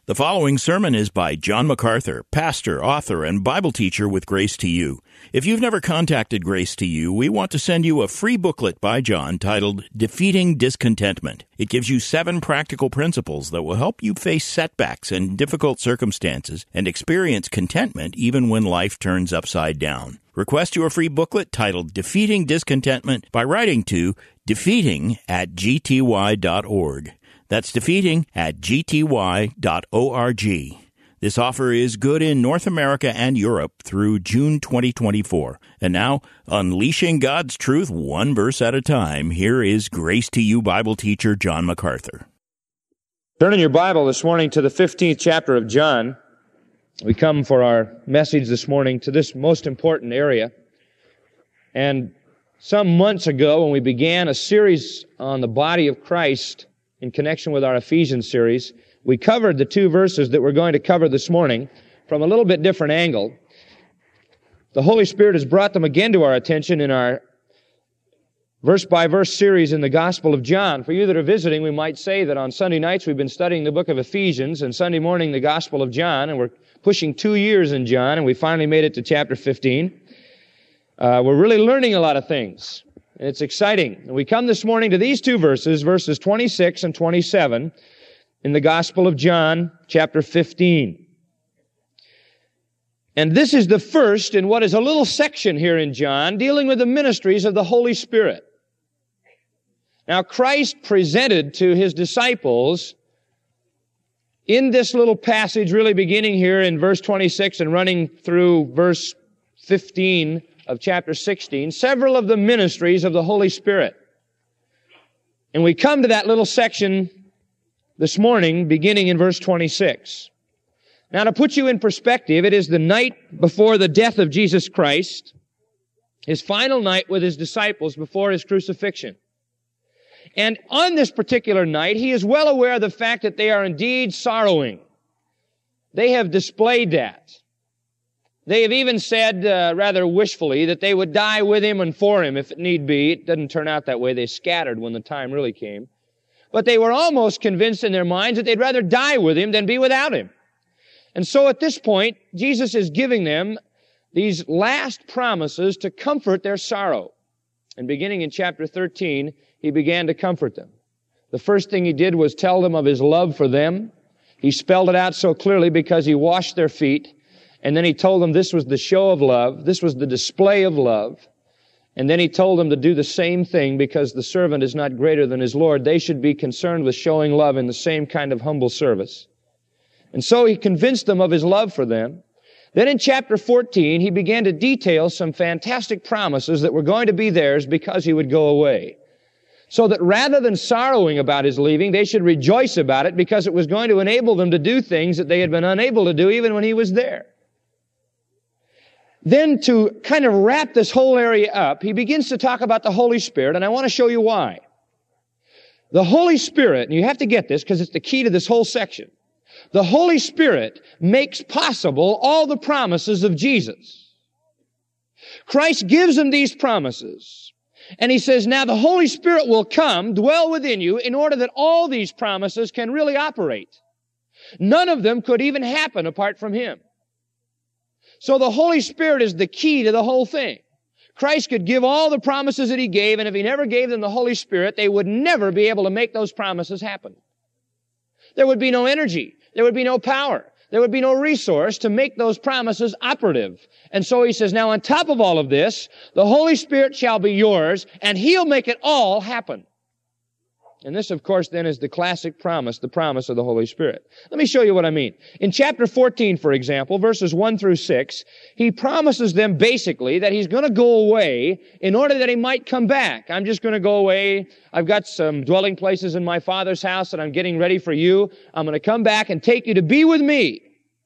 The following sermon is by John MacArthur, pastor, author, and Bible teacher with Grace to You. If you've never contacted Grace to You, we want to send you a free booklet by John titled Defeating Discontentment. It gives you 7 practical principles that will help you face setbacks and difficult circumstances and experience contentment even when life turns upside down. Request your free booklet titled Defeating Discontentment by writing to defeating@gty.org. That's defeating@gty.org. This offer is good in North America and Europe through June 2024. And now, unleashing God's truth one verse at a time, here is Grace to You Bible teacher John MacArthur. Turn in your Bible this morning to the 15th chapter of John. We come for our message this morning to this most important area. And some months ago, when we began a series on the body of Christ in connection with our Ephesians series, we covered the 2 verses that we're going to cover this morning from a little bit different angle. The Holy Spirit has brought them again to our attention in our verse-by-verse series in the Gospel of John. For you that are visiting, we might say that on Sunday nights we've been studying the book of Ephesians, and Sunday morning the Gospel of John, and we're pushing 2 years in John, and we finally made it to chapter 15. We're really learning a lot of things. It's exciting. And we come this morning to these 2 verses, verses 26 and 27, in the Gospel of John, chapter 15. And this is the first in what is a little section here in John dealing with the ministries of the Holy Spirit. Now, Christ presented to His disciples in this little passage, really beginning here in verse 26 and running through verse 15 of chapter 16, several of the ministries of the Holy Spirit. And we come to that little section this morning, beginning in verse 26. Now, to put you in perspective, it is the night before the death of Jesus Christ, His final night with His disciples before His crucifixion. And on this particular night, He is well aware of the fact that they are indeed sorrowing. They have displayed that. They have even said, rather wishfully, that they would die with Him and for Him if it need be. It didn't turn out that way. They scattered when the time really came. But they were almost convinced in their minds that they'd rather die with Him than be without Him. And so at this point, Jesus is giving them these last promises to comfort their sorrow. And beginning in chapter 13, He began to comfort them. The first thing He did was tell them of His love for them. He spelled it out so clearly because He washed their feet. And then He told them this was the show of love. This was the display of love. And then He told them to do the same thing because the servant is not greater than his Lord. They should be concerned with showing love in the same kind of humble service. And so He convinced them of His love for them. Then in chapter 14, He began to detail some fantastic promises that were going to be theirs because He would go away. So that rather than sorrowing about His leaving, they should rejoice about it because it was going to enable them to do things that they had been unable to do even when He was there. Then to kind of wrap this whole area up, He begins to talk about the Holy Spirit, and I want to show you why. The Holy Spirit, and you have to get this because it's the key to this whole section. The Holy Spirit makes possible all the promises of Jesus. Christ gives them these promises. And He says, now the Holy Spirit will come, dwell within you, in order that all these promises can really operate. None of them could even happen apart from Him. So the Holy Spirit is the key to the whole thing. Christ could give all the promises that He gave, and if He never gave them the Holy Spirit, they would never be able to make those promises happen. There would be no energy. There would be no power. There would be no resource to make those promises operative. And so He says, now on top of all of this, the Holy Spirit shall be yours, and He'll make it all happen. And this, of course, then is the classic promise, the promise of the Holy Spirit. Let me show you what I mean. In chapter 14, for example, verses 1 through 6, He promises them basically that He's going to go away in order that He might come back. I'm just going to go away. I've got some dwelling places in my Father's house and I'm getting ready for you. I'm going to come back and take you to be with me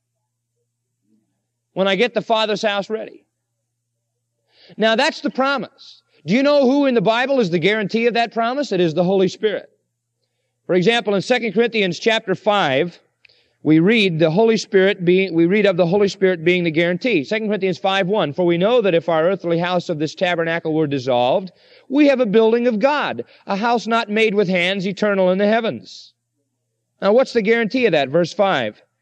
when I get the Father's house ready. Now, that's the promise. Do you know who in the Bible is the guarantee of that promise? It is the Holy Spirit. For example, in 2 Corinthians chapter 5, we read of the Holy Spirit being the guarantee. 2 Corinthians 5:1, for we know that if our earthly house of this tabernacle were dissolved, we have a building of God, a house not made with hands, eternal in the heavens. Now, what's the guarantee of that? Verse 5,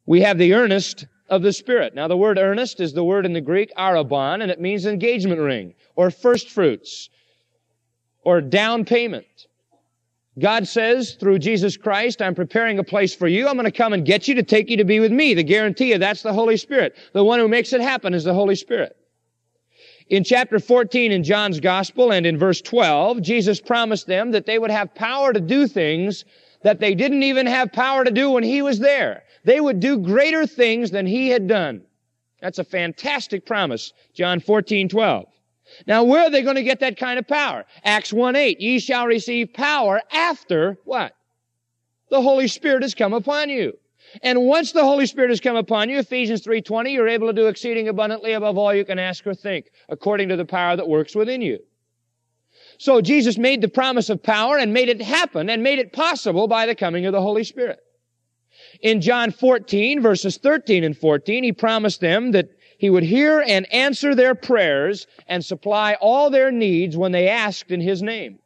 we have the earnest of the Spirit. Now, the word earnest is the word in the Greek, arrabon, and it means engagement ring, or first fruits, or down payment. God says, through Jesus Christ, I'm preparing a place for you. I'm going to come and get you to take you to be with me. The guarantee of that's the Holy Spirit. The one who makes it happen is the Holy Spirit. In chapter 14 in John's Gospel and in verse 12, Jesus promised them that they would have power to do things that they didn't even have power to do when He was there. They would do greater things than He had done. That's a fantastic promise, John 14:12. Now, where are they going to get that kind of power? Acts 1:8, ye shall receive power after what? The Holy Spirit has come upon you. And once the Holy Spirit has come upon you, Ephesians 3:20, you're able to do exceeding abundantly above all you can ask or think, according to the power that works within you. So Jesus made the promise of power and made it happen and made it possible by the coming of the Holy Spirit. In John 14, verses 13 and 14, He promised them that He would hear and answer their prayers and supply all their needs when they asked in His name.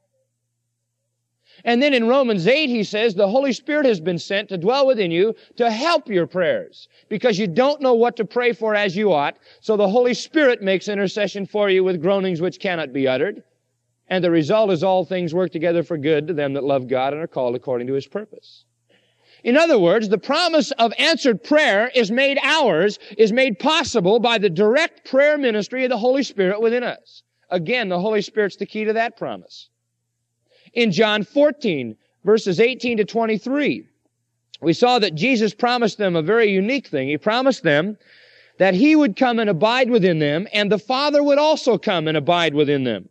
And then in Romans 8, He says, the Holy Spirit has been sent to dwell within you to help your prayers, because you don't know what to pray for as you ought, so the Holy Spirit makes intercession for you with groanings which cannot be uttered. And the result is all things work together for good to them that love God and are called according to His purpose. In other words, the promise of answered prayer is made ours, is made possible by the direct prayer ministry of the Holy Spirit within us. Again, the Holy Spirit's the key to that promise. In John 14, verses 18 to 23, we saw that Jesus promised them a very unique thing. He promised them that He would come and abide within them, and the Father would also come and abide within them.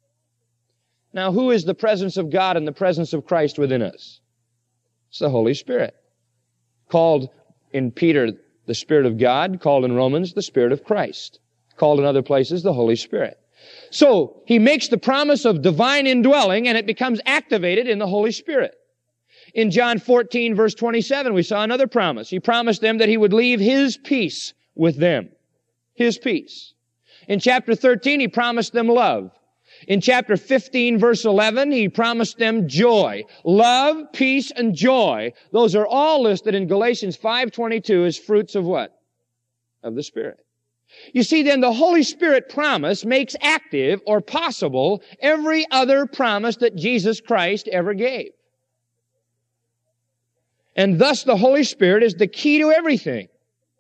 Now, who is the presence of God and the presence of Christ within us? It's the Holy Spirit. Called in Peter, the Spirit of God. Called in Romans, the Spirit of Christ. Called in other places, the Holy Spirit. So, He makes the promise of divine indwelling, and it becomes activated in the Holy Spirit. In John 14, verse 27, we saw another promise. He promised them that He would leave His peace with them. His peace. In chapter 13, He promised them love. In chapter 15, verse 11, He promised them joy. Love, peace, and joy. Those are all listed in Galatians 5:22 as fruits of what? Of the Spirit. You see, then the Holy Spirit promise makes active or possible every other promise that Jesus Christ ever gave. And thus the Holy Spirit is the key to everything.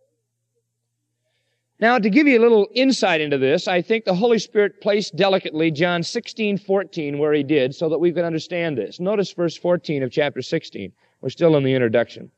Now, to give you a little insight into this, I think the Holy Spirit placed delicately John 16:14 where He did so that we can understand this. Notice verse 14 of chapter 16. We're still in the introduction.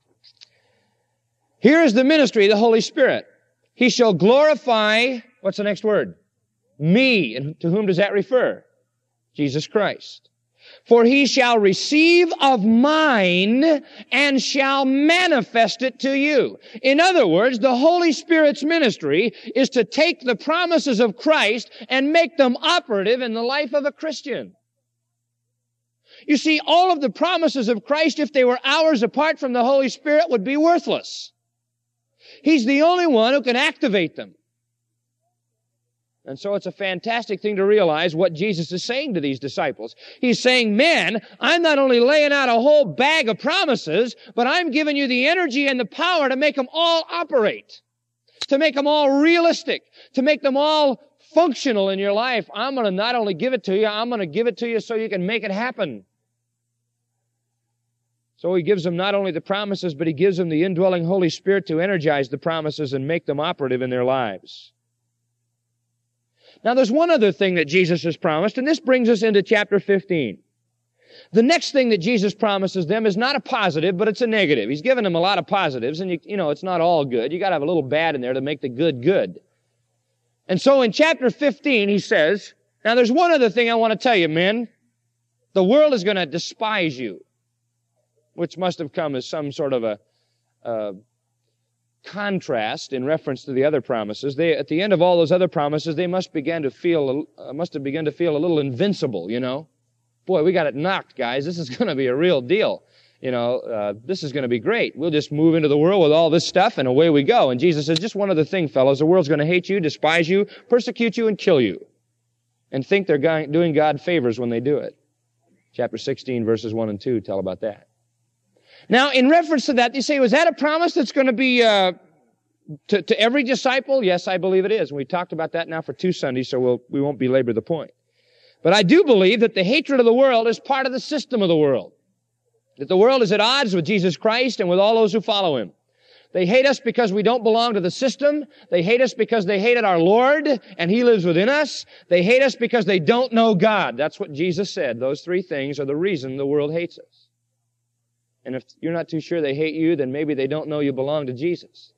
Here is the ministry of the Holy Spirit. He shall glorify, what's the next word? Me. And to whom does that refer? Jesus Christ. For He shall receive of mine and shall manifest it to you. In other words, the Holy Spirit's ministry is to take the promises of Christ and make them operative in the life of a Christian. You see, all of the promises of Christ, if they were ours apart from the Holy Spirit, would be worthless. He's the only one who can activate them. And so it's a fantastic thing to realize what Jesus is saying to these disciples. He's saying, man, I'm not only laying out a whole bag of promises, but I'm giving you the energy and the power to make them all operate, to make them all realistic, to make them all functional in your life. I'm going to not only give it to you, I'm going to give it to you so you can make it happen. So He gives them not only the promises, but He gives them the indwelling Holy Spirit to energize the promises and make them operative in their lives. Now, there's one other thing that Jesus has promised, and this brings us into chapter 15. The next thing that Jesus promises them is not a positive, but it's a negative. He's given them a lot of positives, and you know, it's not all good. You got to have a little bad in there to make the good good. And so in chapter 15, He says, now there's one other thing I want to tell you, men. The world is going to despise you, which must have come as some sort of a contrast in reference to the other promises. At the end of all those other promises, they must have begun to feel a little invincible, you know. Boy, we got it knocked, guys. This is going to be a real deal. You know, this is going to be great. We'll just move into the world with all this stuff, and away we go. And Jesus says, just one other thing, fellows. The world's going to hate you, despise you, persecute you, and kill you. And think they're doing God favors when they do it. Chapter 16, verses 1 and 2 tell about that. Now, in reference to that, you say, was that a promise that's going to be to every disciple? Yes, I believe it is. And we talked about that now for 2 Sundays, so we won't belabor the point. But I do believe that the hatred of the world is part of the system of the world. That the world is at odds with Jesus Christ and with all those who follow Him. They hate us because we don't belong to the system. They hate us because they hated our Lord and He lives within us. They hate us because they don't know God. That's what Jesus said. Those 3 things are the reason the world hates us. And if you're not too sure they hate you, then maybe they don't know you belong to Jesus.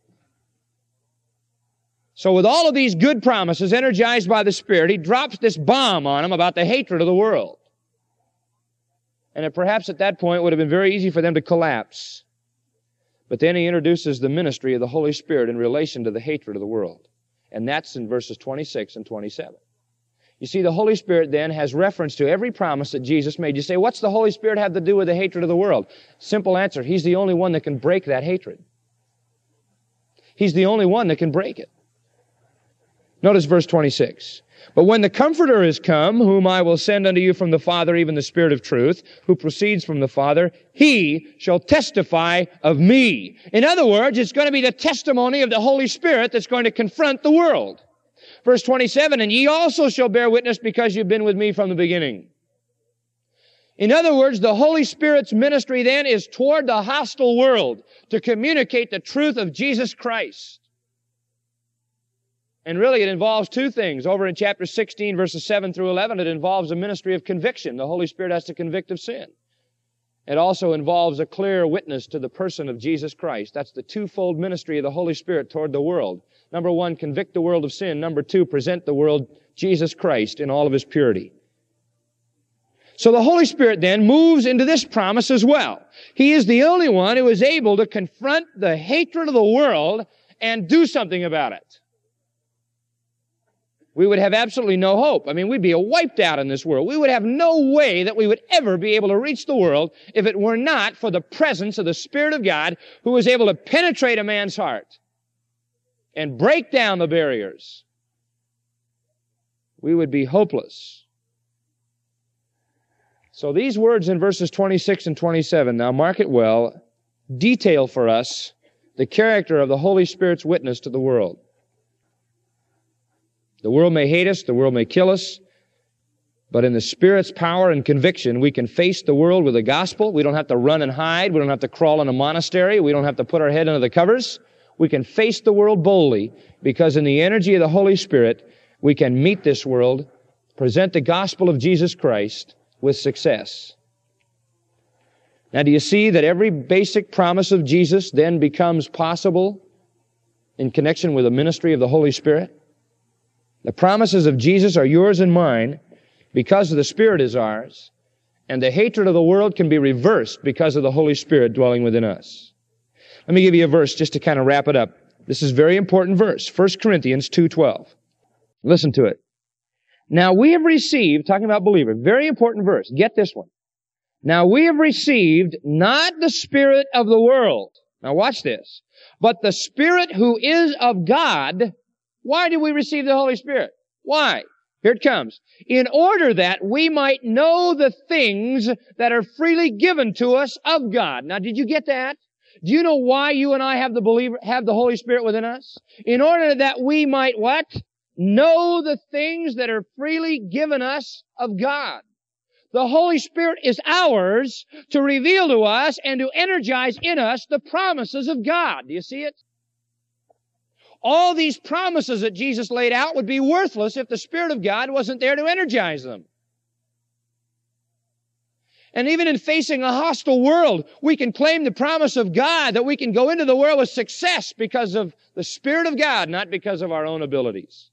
So with all of these good promises energized by the Spirit, He drops this bomb on them about the hatred of the world. And it perhaps at that point would have been very easy for them to collapse. But then He introduces the ministry of the Holy Spirit in relation to the hatred of the world. And that's in verses 26 and 27. You see, the Holy Spirit then has reference to every promise that Jesus made. You say, what's the Holy Spirit have to do with the hatred of the world? Simple answer, He's the only one that can break that hatred. He's the only one that can break it. Notice verse 26. But when the Comforter is come, whom I will send unto you from the Father, even the Spirit of truth, who proceeds from the Father, He shall testify of me. In other words, it's going to be the testimony of the Holy Spirit that's going to confront the world. Verse 27, and ye also shall bear witness because you've been with me from the beginning. In other words, the Holy Spirit's ministry then is toward the hostile world to communicate the truth of Jesus Christ. And really, it involves 2 things. Over in chapter 16, verses 7 through 11, it involves a ministry of conviction. The Holy Spirit has to convict of sin. It also involves a clear witness to the person of Jesus Christ. That's the twofold ministry of the Holy Spirit toward the world. Number 1, convict the world of sin. Number 2, present the world Jesus Christ in all of His purity. So the Holy Spirit then moves into this promise as well. He is the only one who is able to confront the hatred of the world and do something about it. We would have absolutely no hope. I mean, we'd be wiped out in this world. We would have no way that we would ever be able to reach the world if it were not for the presence of the Spirit of God who is able to penetrate a man's heart and break down the barriers. We would be hopeless. So these words in verses 26 and 27, now mark it well, detail for us the character of the Holy Spirit's witness to the world. The world may hate us, the world may kill us, but in the Spirit's power and conviction, we can face the world with the gospel. We don't have to run and hide. We don't have to crawl in a monastery. We don't have to put our head under the covers. We can face the world boldly because in the energy of the Holy Spirit, we can meet this world, present the gospel of Jesus Christ with success. Now, do you see that every basic promise of Jesus then becomes possible in connection with the ministry of the Holy Spirit? The promises of Jesus are yours and mine because of the Spirit is ours, and the hatred of the world can be reversed because of the Holy Spirit dwelling within us. Let me give you a verse just to kind of wrap it up. This is a very important verse, 1 Corinthians 2:12. Listen to it. Now we have received, talking about believers, very important verse. Get this one. Now we have received not the spirit of the world. Now watch this. But the Spirit who is of God. Why do we receive the Holy Spirit? Why? Here it comes. In order that we might know the things that are freely given to us of God. Now, did you get that? Do you know why you and I have the Holy Spirit within us? In order that we might what? Know the things that are freely given us of God. The Holy Spirit is ours to reveal to us and to energize in us the promises of God. Do you see it? All these promises that Jesus laid out would be worthless if the Spirit of God wasn't there to energize them. And even in facing a hostile world, we can claim the promise of God that we can go into the world with success because of the Spirit of God, not because of our own abilities.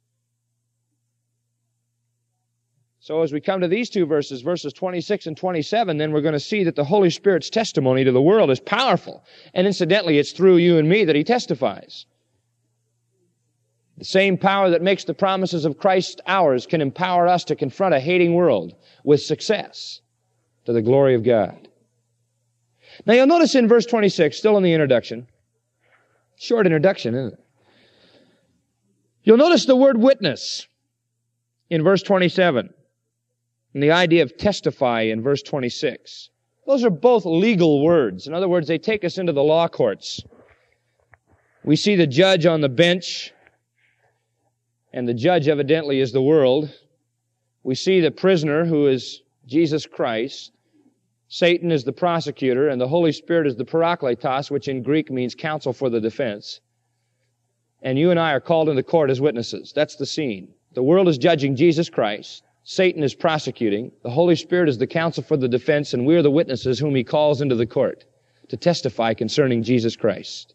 So as we come to these 2 verses, verses 26 and 27, then we're going to see that the Holy Spirit's testimony to the world is powerful. And incidentally, it's through you and me that He testifies. The same power that makes the promises of Christ ours can empower us to confront a hating world with success to the glory of God. Now you'll notice in verse 26, still in the introduction, short introduction, isn't it? You'll notice the word witness in verse 27 and the idea of testify in verse 26. Those are both legal words. In other words, they take us into the law courts. We see the judge on the bench, and the judge evidently is the world. We see the prisoner, who is Jesus Christ. Satan is the prosecutor, and the Holy Spirit is the parakletos, which in Greek means counsel for the defense. And you and I are called into court as witnesses. That's the scene. The world is judging Jesus Christ. Satan is prosecuting. The Holy Spirit is the counsel for the defense, and we are the witnesses whom He calls into the court to testify concerning Jesus Christ.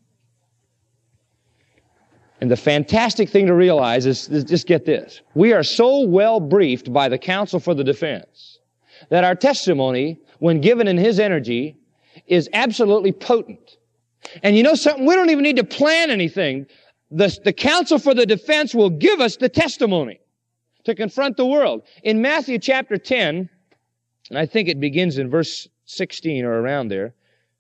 And the fantastic thing to realize is, just get this. We are so well briefed by the counsel for the defense that our testimony, when given in His energy, is absolutely potent. And you know something? We don't even need to plan anything. The counsel for the defense will give us the testimony to confront the world. In Matthew chapter 10, and I think it begins in verse 16 or around there.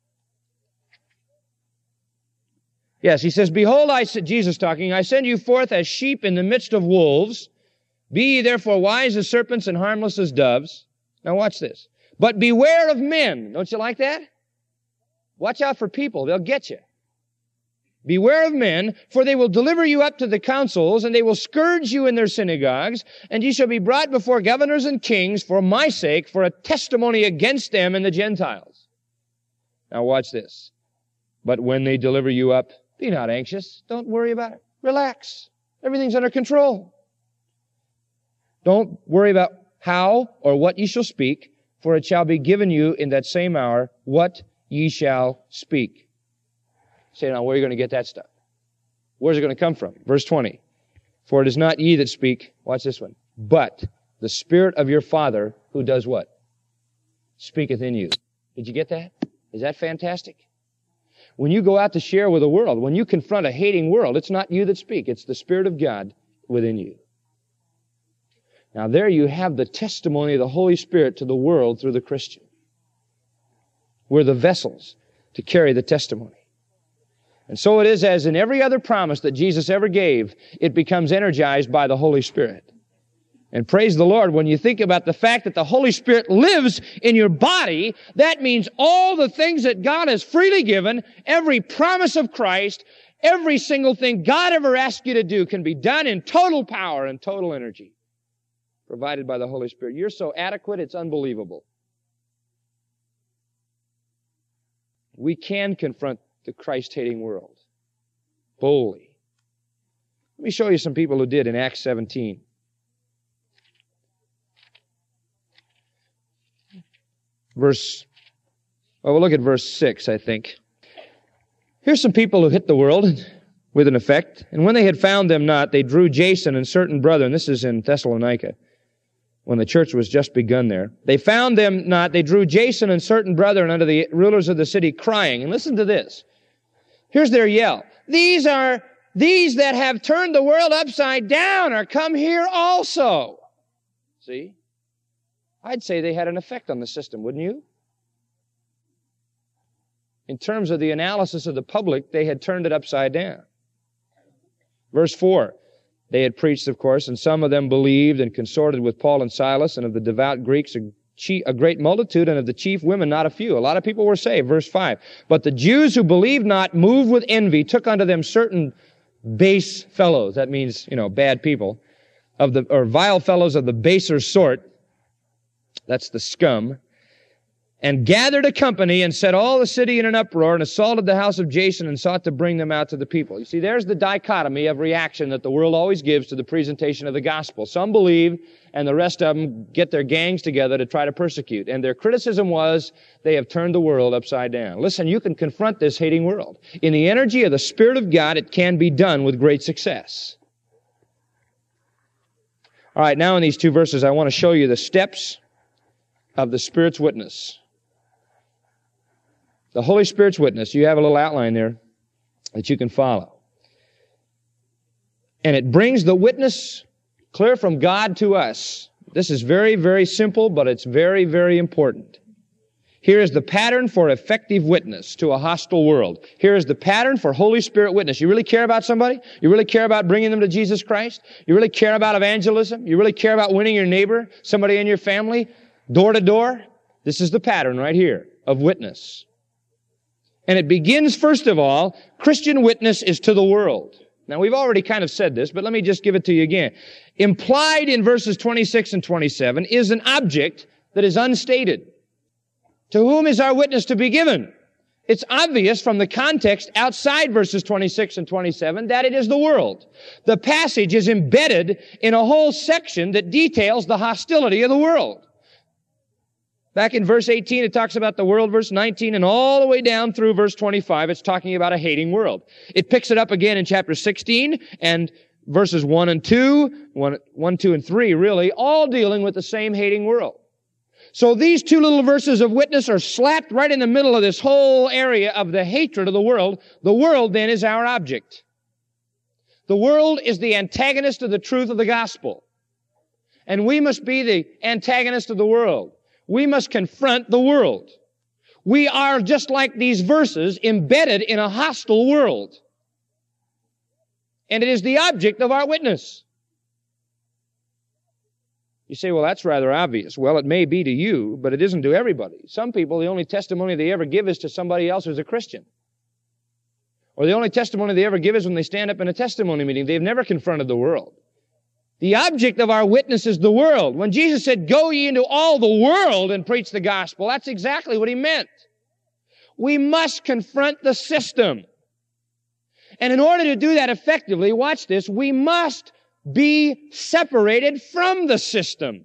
Yes, He says, "Behold, Jesus talking, I send you forth as sheep in the midst of wolves. Be ye therefore wise as serpents and harmless as doves." Now watch this. "But beware of men." Don't you like that? Watch out for people. They'll get you. "Beware of men, for they will deliver you up to the councils, and they will scourge you in their synagogues, and ye shall be brought before governors and kings for my sake, for a testimony against them and the Gentiles." Now watch this. "But when they deliver you up, be not anxious." Don't worry about it. Relax. Everything's under control. Don't worry about how or what ye shall speak, for it shall be given you in that same hour what ye shall speak. Say, now, where are you going to get that stuff? Where's it going to come from? Verse 20. "For it is not ye that speak," watch this one, "but the Spirit of your Father who does what? Speaketh in you." Did you get that? Is that fantastic? When you go out to share with the world, when you confront a hating world, it's not you that speak. It's the Spirit of God within you. Now there you have the testimony of the Holy Spirit to the world through the Christian. We're the vessels to carry the testimony. And so it is as in every other promise that Jesus ever gave, it becomes energized by the Holy Spirit. And praise the Lord, when you think about the fact that the Holy Spirit lives in your body, that means all the things that God has freely given, every promise of Christ, every single thing God ever asked you to do can be done in total power and total energy, provided by the Holy Spirit. You're so adequate, it's unbelievable. We can confront the Christ-hating world boldly. Let me show you some people who did in Acts 17. We'll look at verse 6, I think. "Here's some people who hit the world with an effect. And when they had found them not, they drew Jason and certain brethren." This is in Thessalonica, when the church was just begun there. "They found them not, they drew Jason and certain brethren unto the rulers of the city, crying." And listen to this. Here's their yell. "These that have turned the world upside down are come here also." See? I'd say they had an effect on the system, wouldn't you? In terms of the analysis of the public, they had turned it upside down. Verse 4. "They had preached, of course, and some of them believed and consorted with Paul and Silas, and of the devout Greeks a great multitude, and of the chief women not a few." A lot of people were saved. Verse 5. "But the Jews who believed not, moved with envy, took unto them certain base fellows," that means, bad people, or vile fellows of the baser sort, that's the scum, "and gathered a company and set all the city in an uproar and assaulted the house of Jason and sought to bring them out to the people." You see, there's the dichotomy of reaction that the world always gives to the presentation of the gospel. Some believe, and the rest of them get their gangs together to try to persecute. And their criticism was, they have turned the world upside down. Listen, you can confront this hating world. In the energy of the Spirit of God, it can be done with great success. All right, now in these two verses, I want to show you the steps of the Spirit's witness. The Holy Spirit's witness. You have a little outline there that you can follow. And it brings the witness clear from God to us. This is very, very simple, but it's very, very important. Here is the pattern for effective witness to a hostile world. Here is the pattern for Holy Spirit witness. You really care about somebody? You really care about bringing them to Jesus Christ? You really care about evangelism? You really care about winning your neighbor, somebody in your family, door to door? This is the pattern right here of witness. And it begins, first of all, Christian witness is to the world. Now, we've already kind of said this, but let me just give it to you again. Implied in verses 26 and 27 is an object that is unstated. To whom is our witness to be given? It's obvious from the context outside verses 26 and 27 that it is the world. The passage is embedded in a whole section that details the hostility of the world. Back in verse 18, it talks about the world, verse 19, and all the way down through verse 25, it's talking about a hating world. It picks it up again in chapter 16, and verses 1 and 2, 1, 2, and 3, really, all dealing with the same hating world. So these two little verses of witness are slapped right in the middle of this whole area of the hatred of the world. The world, then, is our object. The world is the antagonist of the truth of the gospel. And we must be the antagonist of the world. We must confront the world. We are, just like these verses, embedded in a hostile world. And it is the object of our witness. You say, well, that's rather obvious. Well, it may be to you, but it isn't to everybody. Some people, the only testimony they ever give is to somebody else who's a Christian. Or the only testimony they ever give is when they stand up in a testimony meeting. They've never confronted the world. The object of our witness is the world. When Jesus said, go ye into all the world and preach the gospel, that's exactly what he meant. We must confront the system. And in order to do that effectively, watch this, we must be separated from the system.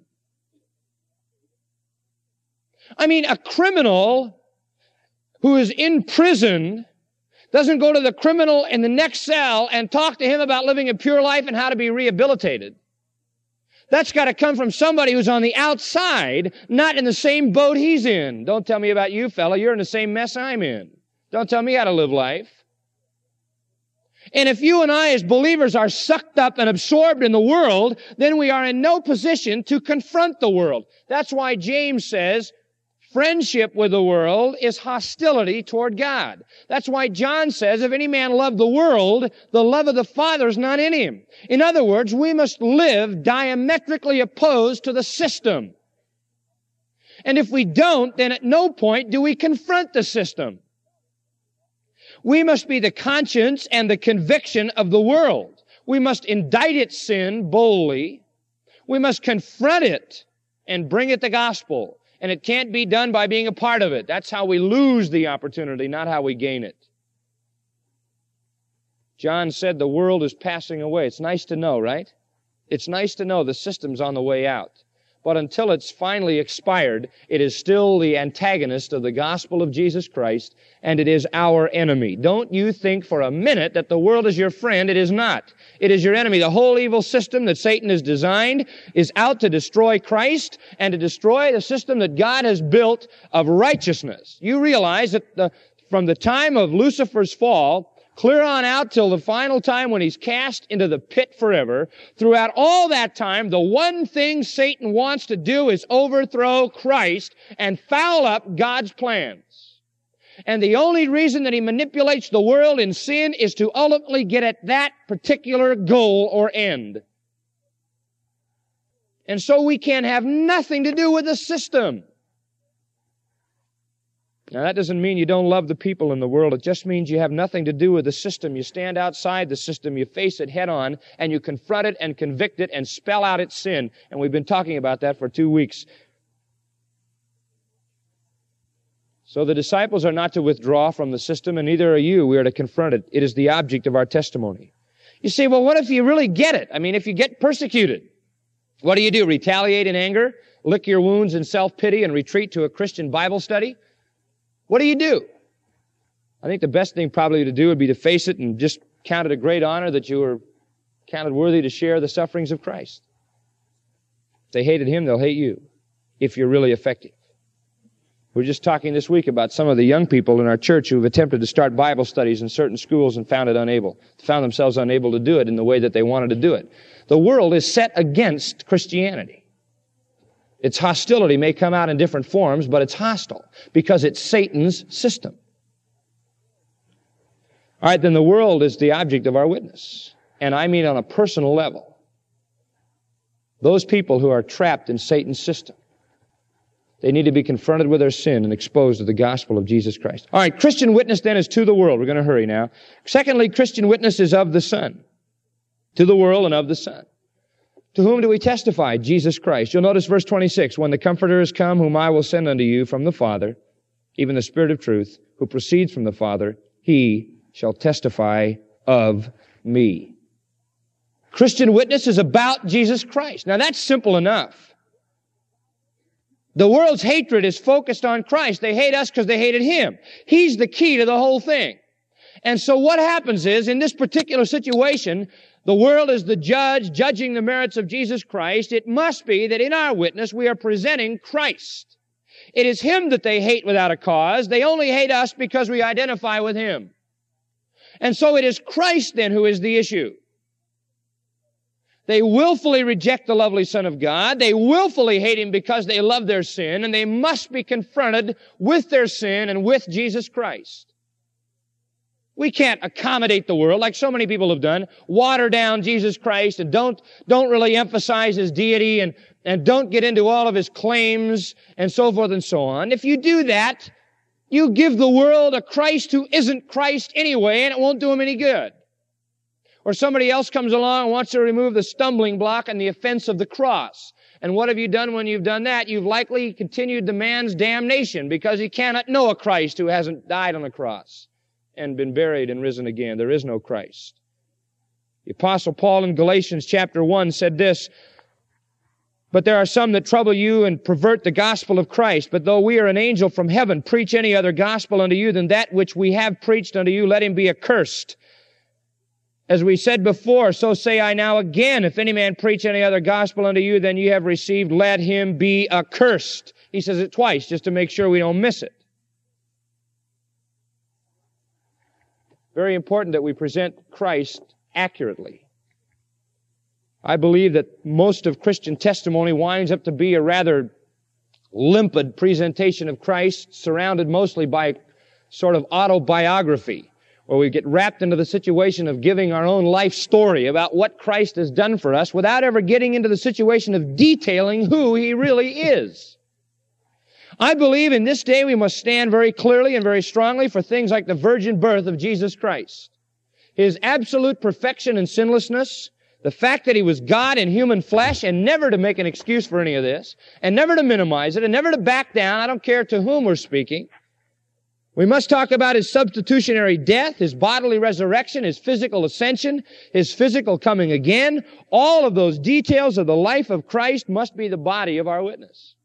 I mean, a criminal who is in prison doesn't go to the criminal in the next cell and talk to him about living a pure life and how to be rehabilitated. That's got to come from somebody who's on the outside, not in the same boat he's in. Don't tell me about you, fella. You're in the same mess I'm in. Don't tell me how to live life. And if you and I as believers are sucked up and absorbed in the world, then we are in no position to confront the world. That's why James says, friendship with the world is hostility toward God. That's why John says, if any man love the world, the love of the Father is not in him. In other words, we must live diametrically opposed to the system. And if we don't, then at no point do we confront the system. We must be the conscience and the conviction of the world. We must indict its sin boldly. We must confront it and bring it the gospel. And it can't be done by being a part of it. That's how we lose the opportunity, not how we gain it. John said the world is passing away. It's nice to know, right? It's nice to know the system's on the way out. But until it's finally expired, it is still the antagonist of the gospel of Jesus Christ, and it is our enemy. Don't you think for a minute that the world is your friend. It is not. It is your enemy. The whole evil system that Satan has designed is out to destroy Christ and to destroy the system that God has built of righteousness. You realize that from the time of Lucifer's fall, clear on out till the final time when he's cast into the pit forever, throughout all that time, the one thing Satan wants to do is overthrow Christ and foul up God's plans. And the only reason that he manipulates the world in sin is to ultimately get at that particular goal or end. And so we can have nothing to do with the system. Now, that doesn't mean you don't love the people in the world. It just means you have nothing to do with the system. You stand outside the system, you face it head on, and you confront it and convict it and spell out its sin. And we've been talking about that for 2 weeks. So the disciples are not to withdraw from the system, and neither are you. We are to confront it. It is the object of our testimony. You say, well, what if you really get it? I mean, if you get persecuted, what do? Retaliate in anger? Lick your wounds in self-pity and retreat to a Christian Bible study? What do? I think the best thing probably to do would be to face it and just count it a great honor that you were counted worthy to share the sufferings of Christ. If they hated him, they'll hate you, if you're really effective. We're just talking this week about some of the young people in our church who have attempted to start Bible studies in certain schools and found themselves unable to do it in the way that they wanted to do it. The world is set against Christianity. Its hostility may come out in different forms, but it's hostile because it's Satan's system. All right, then the world is the object of our witness. And I mean on a personal level. Those people who are trapped in Satan's system. They need to be confronted with their sin and exposed to the gospel of Jesus Christ. All right, Christian witness then is to the world. We're going to hurry now. Secondly, Christian witness is of the Son. To the world and of the Son. To whom do we testify? Jesus Christ. You'll notice verse 26, when the Comforter is come, whom I will send unto you from the Father, even the Spirit of truth, who proceeds from the Father, he shall testify of me. Christian witness is about Jesus Christ. Now that's simple enough. The world's hatred is focused on Christ. They hate us because they hated Him. He's the key to the whole thing. And so what happens is, in this particular situation, the world is the judge, judging the merits of Jesus Christ. It must be that in our witness we are presenting Christ. It is Him that they hate without a cause. They only hate us because we identify with Him. And so it is Christ then who is the issue. They willfully reject the lovely Son of God. They willfully hate Him because they love their sin, and they must be confronted with their sin and with Jesus Christ. We can't accommodate the world like so many people have done, water down Jesus Christ and don't really emphasize His deity and don't get into all of His claims and so forth and so on. If you do that, you give the world a Christ who isn't Christ anyway, and it won't do them any good. Or somebody else comes along and wants to remove the stumbling block and the offense of the cross. And what have you done when you've done that? You've likely continued the man's damnation because he cannot know a Christ who hasn't died on the cross and been buried and risen again. There is no Christ. The Apostle Paul in Galatians chapter 1 said this, but there are some that trouble you and pervert the gospel of Christ. But though we are an angel from heaven, preach any other gospel unto you than that which we have preached unto you, let him be accursed. As we said before, so say I now again, if any man preach any other gospel unto you than you have received, let him be accursed. He says it twice just to make sure we don't miss it. Very important that we present Christ accurately. I believe that most of Christian testimony winds up to be a rather limpid presentation of Christ, surrounded mostly by sort of autobiography, where we get wrapped into the situation of giving our own life story about what Christ has done for us without ever getting into the situation of detailing who He really is. I believe in this day we must stand very clearly and very strongly for things like the virgin birth of Jesus Christ. His absolute perfection and sinlessness, the fact that He was God in human flesh, and never to make an excuse for any of this, and never to minimize it, and never to back down. I don't care to whom we're speaking. We must talk about His substitutionary death, His bodily resurrection, His physical ascension, His physical coming again. All of those details of the life of Christ must be the body of our witness.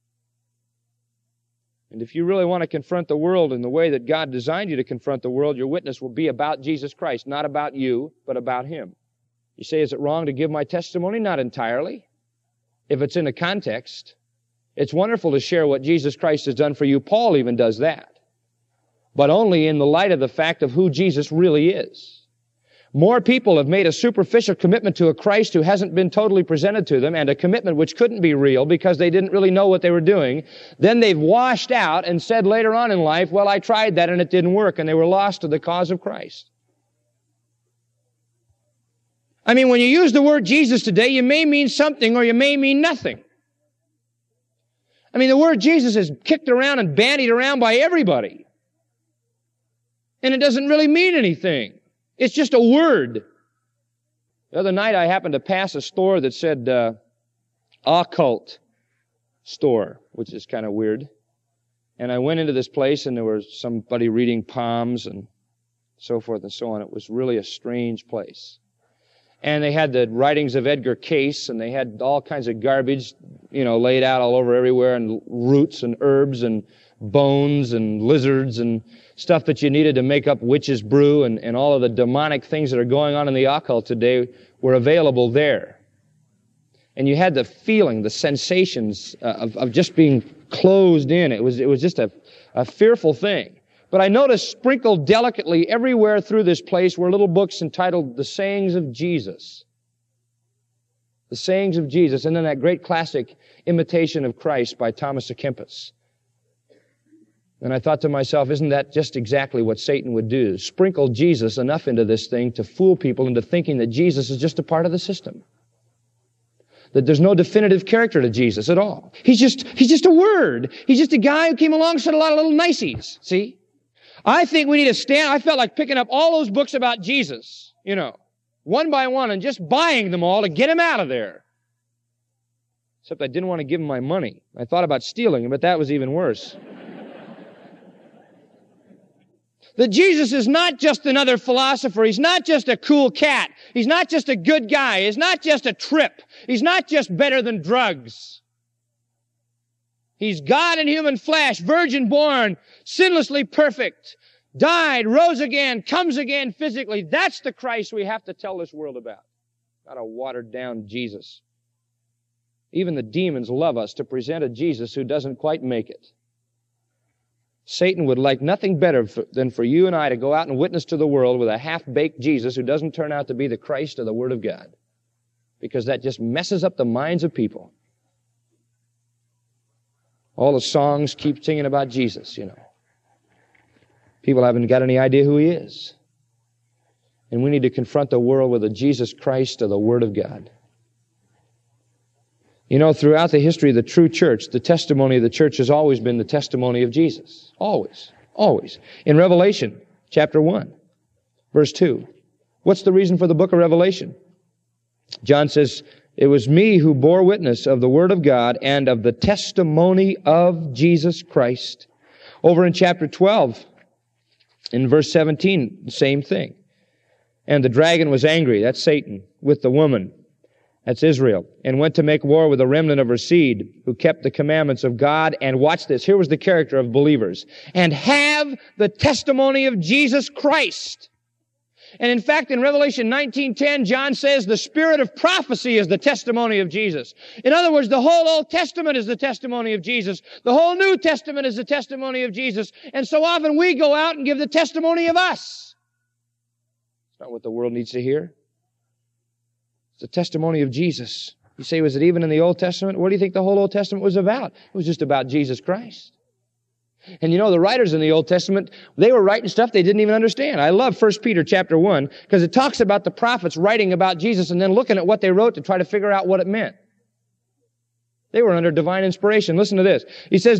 And if you really want to confront the world in the way that God designed you to confront the world, your witness will be about Jesus Christ, not about you, but about Him. You say, is it wrong to give my testimony? Not entirely. If it's in a context. It's wonderful to share what Jesus Christ has done for you. Paul even does that. But only in the light of the fact of who Jesus really is. More people have made a superficial commitment to a Christ who hasn't been totally presented to them, and a commitment which couldn't be real because they didn't really know what they were doing. Then they've washed out and said later on in life, well, I tried that and it didn't work, and they were lost to the cause of Christ. I mean, when you use the word Jesus today, you may mean something or you may mean nothing. I mean, the word Jesus is kicked around and bandied around by everybody. And it doesn't really mean anything. It's just a word. The other night I happened to pass a store that said occult store, which is kind of weird. And I went into this place and there was somebody reading palms and so forth and so on. It was really a strange place. And they had the writings of Edgar Cayce, and they had all kinds of garbage, laid out all over everywhere, and roots and herbs and bones and lizards and stuff that you needed to make up witch's brew, and all of the demonic things that are going on in the occult today were available there. And you had the feeling, the sensations of just being closed in. It was just a fearful thing. But I noticed sprinkled delicately everywhere through this place were little books entitled The Sayings of Jesus. The Sayings of Jesus. And then that great classic Imitation of Christ by Thomas à Kempis. And I thought to myself, isn't that just exactly what Satan would do? Sprinkle Jesus enough into this thing to fool people into thinking that Jesus is just a part of the system. That there's no definitive character to Jesus at all. He's just a word. He's just a guy who came along and said a lot of little niceties. See? I think we need to stand. I felt like picking up all those books about Jesus, one by one, and just buying them all to get him out of there. Except I didn't want to give him my money. I thought about stealing him, but that was even worse. That Jesus is not just another philosopher. He's not just a cool cat. He's not just a good guy. He's not just a trip. He's not just better than drugs. He's God in human flesh, virgin born, sinlessly perfect, died, rose again, comes again physically. That's the Christ we have to tell this world about. Not a watered down Jesus. Even the demons love us to present a Jesus who doesn't quite make it. Satan would like nothing better than for you and I to go out and witness to the world with a half-baked Jesus who doesn't turn out to be the Christ of the Word of God. Because that just messes up the minds of people. All the songs keep singing about Jesus, People haven't got any idea who He is. And we need to confront the world with the Jesus Christ of the Word of God. Throughout the history of the true church, the testimony of the church has always been the testimony of Jesus. Always. Always. In Revelation, chapter 1, verse 2. What's the reason for the book of Revelation? John says, "It was me who bore witness of the Word of God and of the testimony of Jesus Christ." Over in chapter 12, in verse 17, the same thing. "And the dragon was angry," that's Satan, "with the woman," that's Israel, "and went to make war with the remnant of her seed, who kept the commandments of God." And watch this, here was the character of believers. "And have the testimony of Jesus Christ." And in fact, in Revelation 19:10, John says the spirit of prophecy is the testimony of Jesus. In other words, the whole Old Testament is the testimony of Jesus. The whole New Testament is the testimony of Jesus. And so often we go out and give the testimony of us. It's not what the world needs to hear. It's the testimony of Jesus. You say, was it even in the Old Testament? What do you think the whole Old Testament was about? It was just about Jesus Christ. And the writers in the Old Testament, they were writing stuff they didn't even understand. I love 1 Peter chapter 1 because it talks about the prophets writing about Jesus and then looking at what they wrote to try to figure out what it meant. They were under divine inspiration. Listen to this. He says,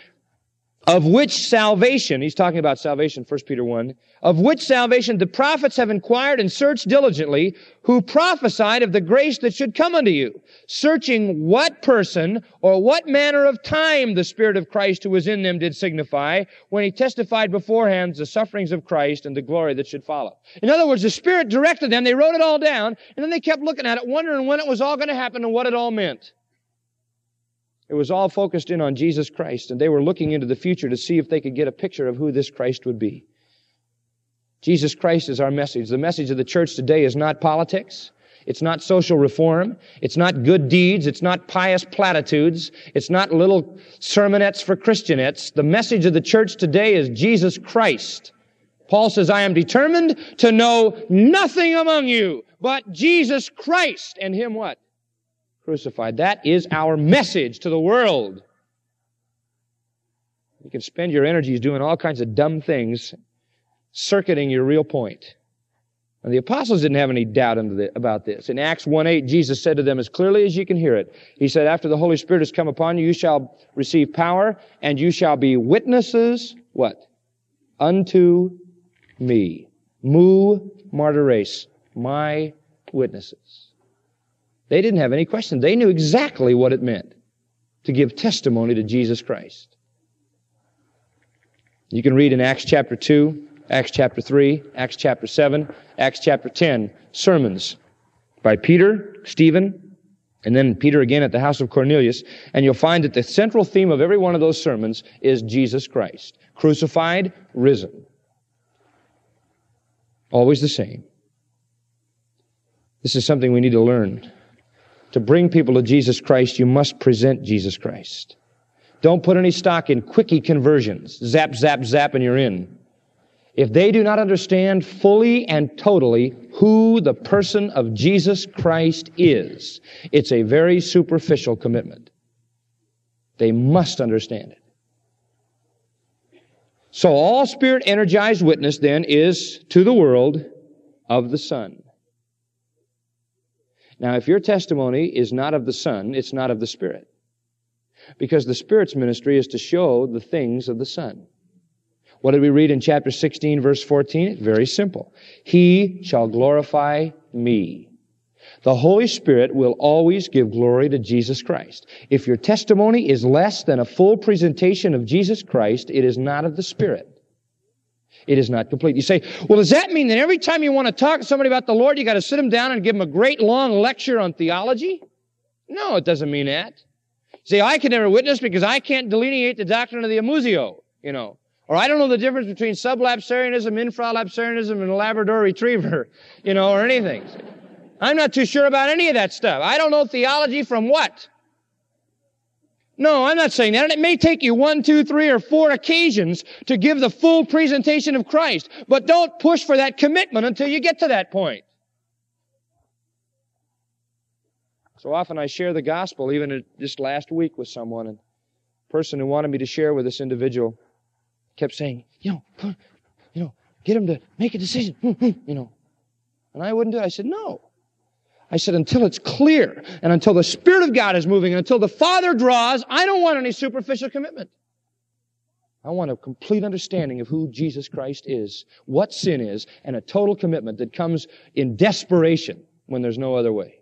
of which salvation, he's talking about salvation, 1 Peter 1, of which salvation the prophets have inquired and searched diligently, who prophesied of the grace that should come unto you, searching what person or what manner of time the Spirit of Christ who was in them did signify, when He testified beforehand the sufferings of Christ and the glory that should follow. In other words, the Spirit directed them, they wrote it all down, and then they kept looking at it, wondering when it was all going to happen and what it all meant. It was all focused in on Jesus Christ, and they were looking into the future to see if they could get a picture of who this Christ would be. Jesus Christ is our message. The message of the church today is not politics. It's not social reform. It's not good deeds. It's not pious platitudes. It's not little sermonettes for Christianettes. The message of the church today is Jesus Christ. Paul says, "I am determined to know nothing among you but Jesus Christ." And Him what? Crucified. That is our message to the world. You can spend your energies doing all kinds of dumb things, circuiting your real point. And the apostles didn't have any doubt about this. In Acts 1:8, Jesus said to them as clearly as you can hear it, He said, "After the Holy Spirit has come upon you, you shall receive power, and you shall be witnesses," what? "Unto me." Mu martyres, my witnesses. They didn't have any question. They knew exactly what it meant to give testimony to Jesus Christ. You can read in Acts chapter 2, Acts chapter 3, Acts chapter 7, Acts chapter 10, sermons by Peter, Stephen, and then Peter again at the house of Cornelius, and you'll find that the central theme of every one of those sermons is Jesus Christ. Crucified, risen. Always the same. This is something we need to learn. To bring people to Jesus Christ, you must present Jesus Christ. Don't put any stock in quickie conversions. Zap, zap, zap, and you're in. If they do not understand fully and totally who the person of Jesus Christ is, it's a very superficial commitment. They must understand it. So all Spirit-energized witness then is to the world of the Son. Now, if your testimony is not of the Son, it's not of the Spirit. Because the Spirit's ministry is to show the things of the Son. What did we read in chapter 16, verse 14? It's very simple. He shall glorify me. The Holy Spirit will always give glory to Jesus Christ. If your testimony is less than a full presentation of Jesus Christ, it is not of the Spirit. It is not complete. You say, well, does that mean that every time you want to talk to somebody about the Lord, you got to sit them down and give them a great long lecture on theology? No, it doesn't mean that. You say, I can never witness because I can't delineate the doctrine of the Amusio, Or I don't know the difference between sublapsarianism, infralapsarianism, and a Labrador Retriever, or anything. I'm not too sure about any of that stuff. I don't know theology from what? No, I'm not saying that. And it may take you 1, 2, 3, or 4 occasions to give the full presentation of Christ. But don't push for that commitment until you get to that point. So often I share the gospel, even just last week with someone, and the person who wanted me to share with this individual kept saying, get him to make a decision, And I wouldn't do it. I said, no. I said, until it's clear, and until the Spirit of God is moving, and until the Father draws, I don't want any superficial commitment. I want a complete understanding of who Jesus Christ is, what sin is, and a total commitment that comes in desperation when there's no other way.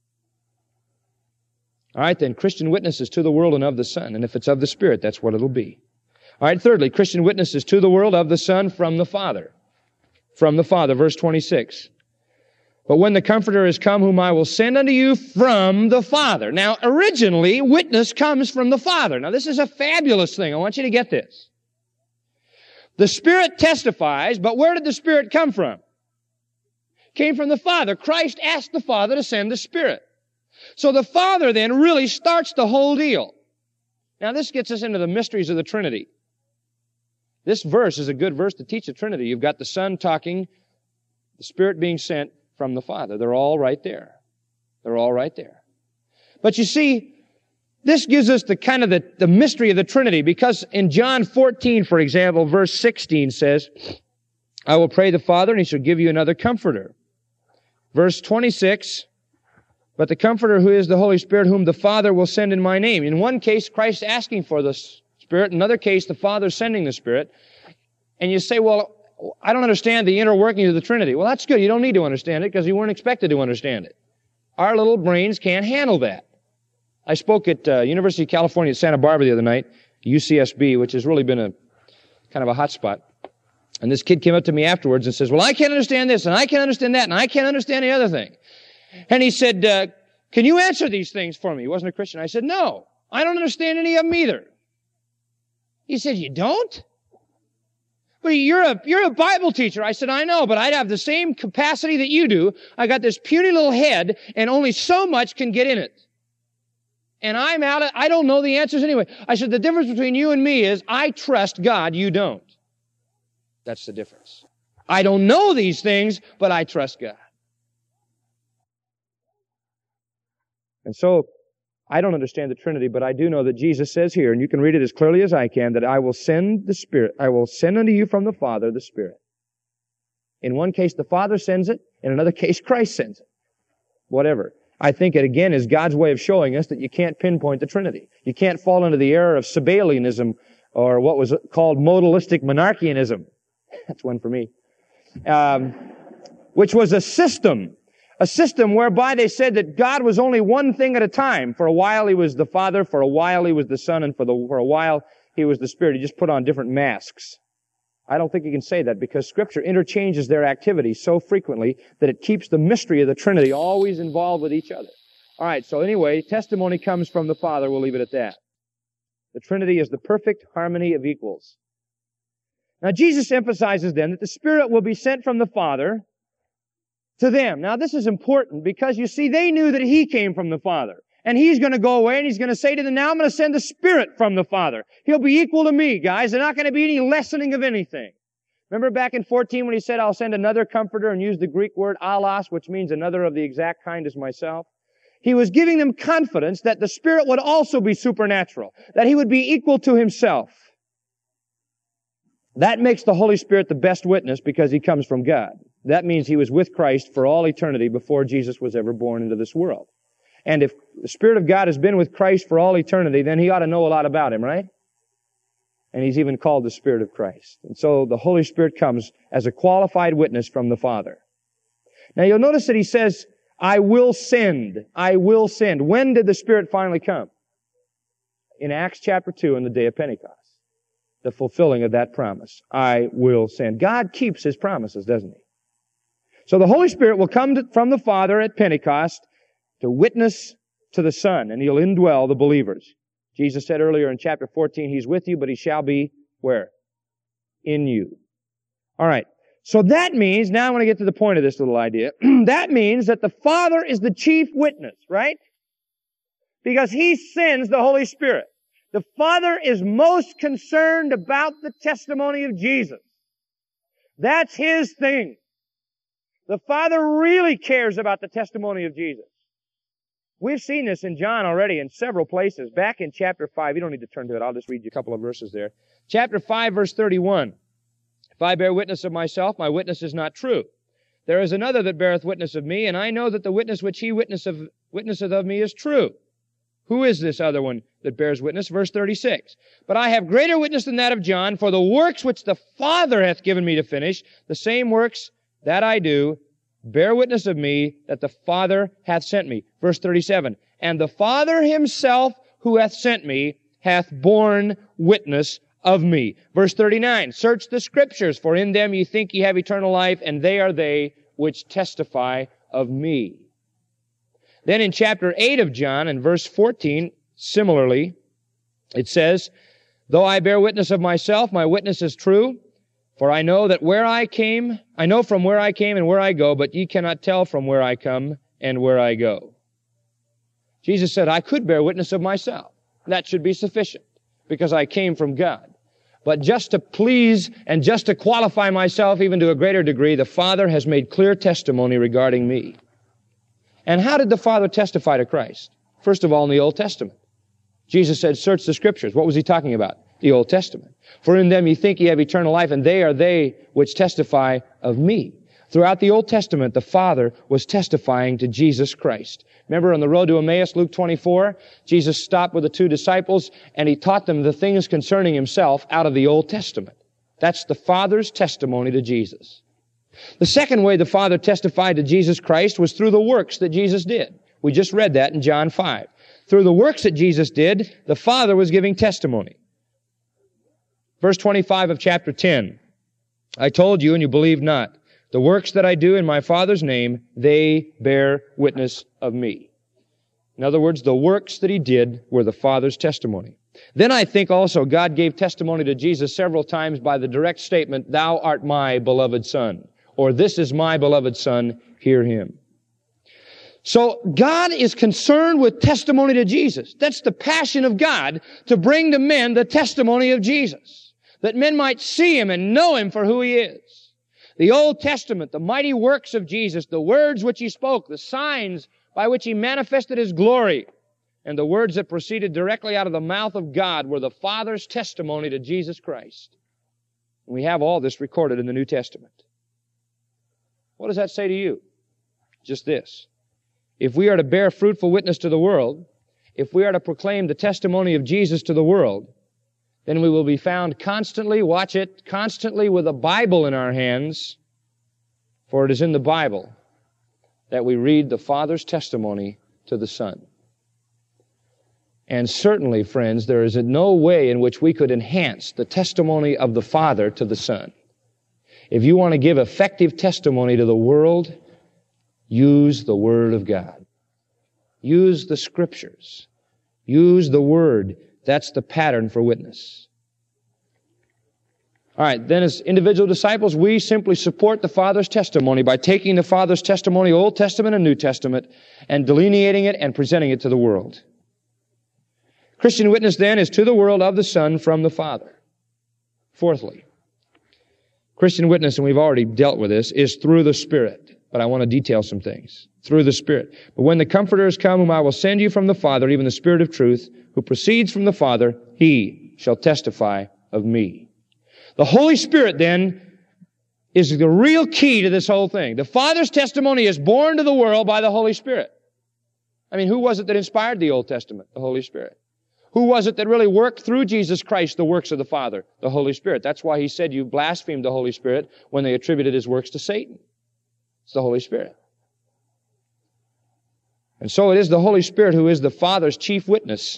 All right, then, Christian witnesses to the world and of the Son. And if it's of the Spirit, that's what it'll be. All right, thirdly, Christian witnesses to the world of the Son from the Father. From the Father, verse 26. But when the Comforter is come, whom I will send unto you from the Father. Now, originally, witness comes from the Father. Now, this is a fabulous thing. I want you to get this. The Spirit testifies, but where did the Spirit come from? Came from the Father. Christ asked the Father to send the Spirit. So the Father then really starts the whole deal. Now, this gets us into the mysteries of the Trinity. This verse is a good verse to teach the Trinity. You've got the Son talking, the Spirit being sent from the Father. They're all right there. They're all right there. But you see, this gives us the mystery of the Trinity, because in John 14, for example, verse 16 says, I will pray the Father, and He shall give you another Comforter. Verse 26, but the Comforter who is the Holy Spirit, whom the Father will send in my name. In one case, Christ asking for the Spirit. In another case, the Father sending the Spirit. And you say, well, I don't understand the inner workings of the Trinity. Well, that's good. You don't need to understand it because you weren't expected to understand it. Our little brains can't handle that. I spoke at University of California at Santa Barbara the other night, UCSB, which has really been a kind of a hot spot. And this kid came up to me afterwards and says, well, I can't understand this, and I can't understand that, and I can't understand the other thing. And he said, can you answer these things for me? He wasn't a Christian. I said, no, I don't understand any of them either. He said, you don't? Well, you're a Bible teacher. I said, I know, but I'd have the same capacity that you do. I got this puny little head, and only so much can get in it. And I don't know the answers anyway. I said, the difference between you and me is I trust God, you don't. That's the difference. I don't know these things, but I trust God. And so, I don't understand the Trinity, but I do know that Jesus says here, and you can read it as clearly as I can, that I will send the Spirit. I will send unto you from the Father the Spirit. In one case, the Father sends it. In another case, Christ sends it. Whatever. I think it, again, is God's way of showing us that you can't pinpoint the Trinity. You can't fall into the error of Sabellianism, or what was called modalistic monarchianism. That's one for me. Which was a system whereby they said that God was only one thing at a time. For a while He was the Father, for a while He was the Son, and for a while He was the Spirit. He just put on different masks. I don't think you can say that, because Scripture interchanges their activities so frequently that it keeps the mystery of the Trinity always involved with each other. All right, so anyway, testimony comes from the Father. We'll leave it at that. The Trinity is the perfect harmony of equals. Now, Jesus emphasizes then that the Spirit will be sent from the Father to them. Now, this is important because, you see, they knew that He came from the Father. And He's going to go away and He's going to say to them, now I'm going to send the Spirit from the Father. He'll be equal to me, guys. There's not going to be any lessening of anything. Remember back in 14 when He said, I'll send another Comforter, and used the Greek word allos, which means another of the exact kind as myself? He was giving them confidence that the Spirit would also be supernatural, that He would be equal to Himself. That makes the Holy Spirit the best witness because He comes from God. That means he was with Christ for all eternity before Jesus was ever born into this world. And if the Spirit of God has been with Christ for all eternity, then he ought to know a lot about him, right? And he's even called the Spirit of Christ. And so the Holy Spirit comes as a qualified witness from the Father. Now you'll notice that he says, I will send. I will send. When did the Spirit finally come? In Acts chapter 2 on the day of Pentecost. The fulfilling of that promise. I will send. God keeps his promises, doesn't he? So the Holy Spirit will come from the Father at Pentecost to witness to the Son, and he'll indwell the believers. Jesus said earlier in chapter 14, he's with you, but he shall be where? In you. All right. So that means, now I want to get to the point of this little idea. That means that the Father is the chief witness, right? Because he sends the Holy Spirit. The Father is most concerned about the testimony of Jesus. That's his thing. The Father really cares about the testimony of Jesus. We've seen this in John already in several places. Back in chapter 5, you don't need to turn to it, I'll just read you a couple of verses there. Chapter 5, verse 31. If I bear witness of myself, my witness is not true. There is another that beareth witness of me, and I know that the witness which he witnesseth of me is true. Who is this other one that bears witness? Verse 36. But I have greater witness than that of John, for the works which the Father hath given me to finish, the same works that I do, bear witness of me that the Father hath sent me. Verse 37. And the Father himself who hath sent me hath borne witness of me. Verse 39. Search the Scriptures, for in them ye think ye have eternal life, and they are they which testify of me. Then in chapter 8 of John, in verse 14, similarly, it says, Though I bear witness of myself, my witness is true, for I know from where I came and where I go, but ye cannot tell from where I come and where I go. Jesus said, I could bear witness of myself. That should be sufficient, because I came from God. But just to please and just to qualify myself even to a greater degree, the Father has made clear testimony regarding me. And how did the Father testify to Christ? First of all, in the Old Testament. Jesus said, search the Scriptures. What was he talking about? The Old Testament. For in them ye think ye have eternal life, and they are they which testify of me. Throughout the Old Testament, the Father was testifying to Jesus Christ. Remember on the road to Emmaus, Luke 24, Jesus stopped with the two disciples, and he taught them the things concerning himself out of the Old Testament. That's the Father's testimony to Jesus. The second way the Father testified to Jesus Christ was through the works that Jesus did. We just read that in John 5. Through the works that Jesus did, the Father was giving testimony. Verse 25 of chapter 10. I told you, and you believe not. The works that I do in my Father's name, they bear witness of me. In other words, the works that he did were the Father's testimony. Then I think also God gave testimony to Jesus several times by the direct statement, Thou art my beloved Son. Or this is my beloved Son, hear him. So God is concerned with testimony to Jesus. That's the passion of God, to bring to men the testimony of Jesus, that men might see him and know him for who he is. The Old Testament, the mighty works of Jesus, the words which he spoke, the signs by which he manifested his glory, and the words that proceeded directly out of the mouth of God were the Father's testimony to Jesus Christ. And we have all this recorded in the New Testament. What does that say to you? Just this. If we are to bear fruitful witness to the world, if we are to proclaim the testimony of Jesus to the world, then we will be found constantly, watch it, constantly with a Bible in our hands, for it is in the Bible that we read the Father's testimony to the Son. And certainly, friends, there is no way in which we could enhance the testimony of the Father to the Son. If you want to give effective testimony to the world, use the Word of God. Use the Scriptures. Use the Word. That's the pattern for witness. All right, then as individual disciples, we simply support the Father's testimony by taking the Father's testimony, Old Testament and New Testament, and delineating it and presenting it to the world. Christian witness, then, is to the world of the Son from the Father. Fourthly, Christian witness, and we've already dealt with this, is through the Spirit. But I want to detail some things. Through the Spirit. But when the Comforter is come, whom I will send you from the Father, even the Spirit of truth, who proceeds from the Father, he shall testify of me. The Holy Spirit, then, is the real key to this whole thing. The Father's testimony is born to the world by the Holy Spirit. I mean, who was it that inspired the Old Testament? The Holy Spirit. Who was it that really worked through Jesus Christ the works of the Father? The Holy Spirit. That's why He said you blasphemed the Holy Spirit when they attributed His works to Satan. It's the Holy Spirit. And so it is the Holy Spirit who is the Father's chief witness.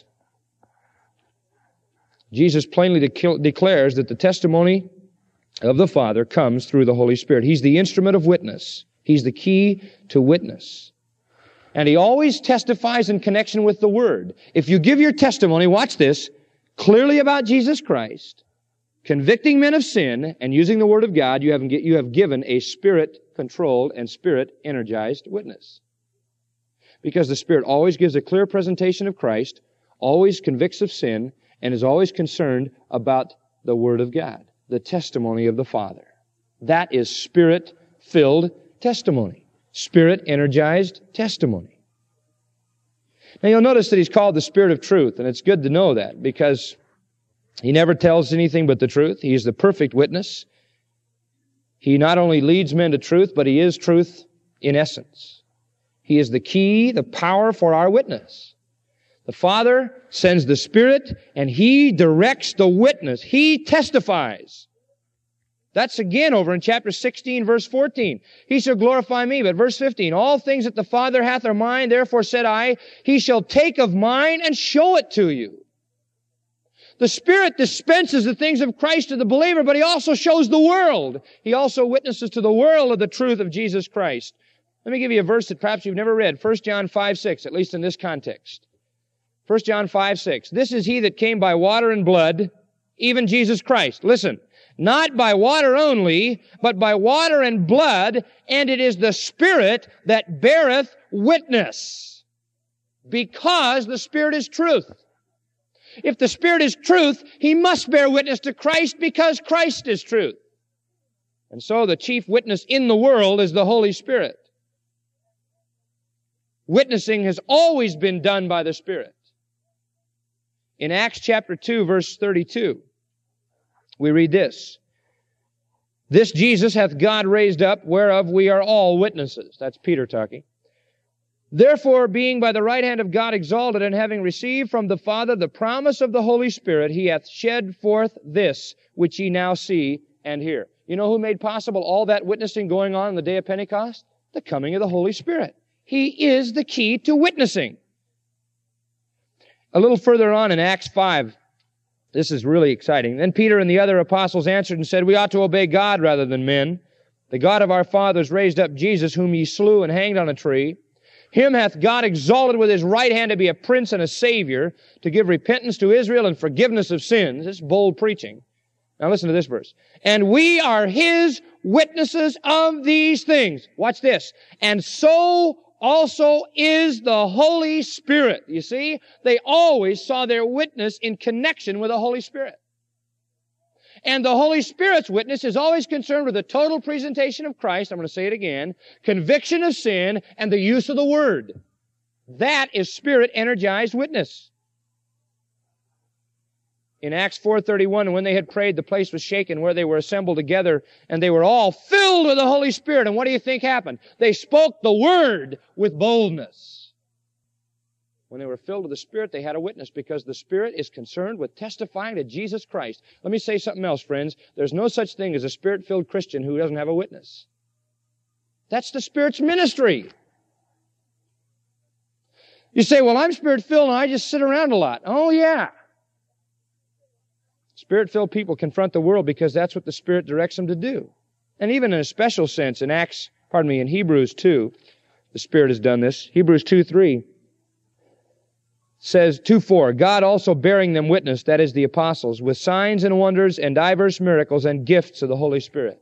Jesus plainly declares that the testimony of the Father comes through the Holy Spirit. He's the instrument of witness. He's the key to witness. And He always testifies in connection with the Word. If you give your testimony, watch this, clearly about Jesus Christ, convicting men of sin, and using the Word of God, you have given a Spirit-controlled and Spirit-energized witness. Because the Spirit always gives a clear presentation of Christ, always convicts of sin, and is always concerned about the Word of God, the testimony of the Father. That is Spirit-filled testimony. Spirit-energized testimony. Now you'll notice that He's called the Spirit of truth, and it's good to know that because He never tells anything but the truth. He is the perfect witness. He not only leads men to truth, but He is truth in essence. He is the key, the power for our witness. The Father sends the Spirit, and He directs the witness. He testifies. That's again over in chapter 16, verse 14. He shall glorify me. But verse 15, all things that the Father hath are mine, therefore said I, He shall take of mine and show it to you. The Spirit dispenses the things of Christ to the believer, but He also shows the world. He also witnesses to the world of the truth of Jesus Christ. Let me give you a verse that perhaps you've never read. 1 John 5:6, at least in this context. 1 John 5:6. This is He that came by water and blood, even Jesus Christ. Listen. Not by water only, but by water and blood, and it is the Spirit that beareth witness. Because the Spirit is truth. If the Spirit is truth, He must bear witness to Christ because Christ is truth. And so the chief witness in the world is the Holy Spirit. Witnessing has always been done by the Spirit. In Acts chapter 2, verse 32, we read this. This Jesus hath God raised up, whereof we are all witnesses. That's Peter talking. Therefore, being by the right hand of God exalted, and having received from the Father the promise of the Holy Spirit, He hath shed forth this, which ye now see and hear. You know who made possible all that witnessing going on the day of Pentecost? The coming of the Holy Spirit. He is the key to witnessing. A little further on in Acts 5, this is really exciting. Then Peter and the other apostles answered and said, We ought to obey God rather than men. The God of our fathers raised up Jesus, whom ye slew and hanged on a tree. Him hath God exalted with His right hand to be a prince and a savior, to give repentance to Israel and forgiveness of sins. This is bold preaching. Now listen to this verse. And we are His witnesses of these things. Watch this. And so also is the Holy Spirit. You see, they always saw their witness in connection with the Holy Spirit. And the Holy Spirit's witness is always concerned with the total presentation of Christ, I'm going to say it again, conviction of sin, and the use of the Word. That is Spirit-energized witness. In Acts 4:31, when they had prayed, the place was shaken where they were assembled together, and they were all filled with the Holy Spirit. And what do you think happened? They spoke the Word with boldness. When they were filled with the Spirit, they had a witness, because the Spirit is concerned with testifying to Jesus Christ. Let me say something else, friends. There's no such thing as a Spirit-filled Christian who doesn't have a witness. That's the Spirit's ministry. You say, well, I'm Spirit-filled and I just sit around a lot. Oh, yeah. Spirit-filled people confront the world because that's what the Spirit directs them to do. And even in a special sense, in Hebrews 2, the Spirit has done this. Hebrews 2:3 says, 2:4, God also bearing them witness, that is the apostles, with signs and wonders and diverse miracles and gifts of the Holy Spirit.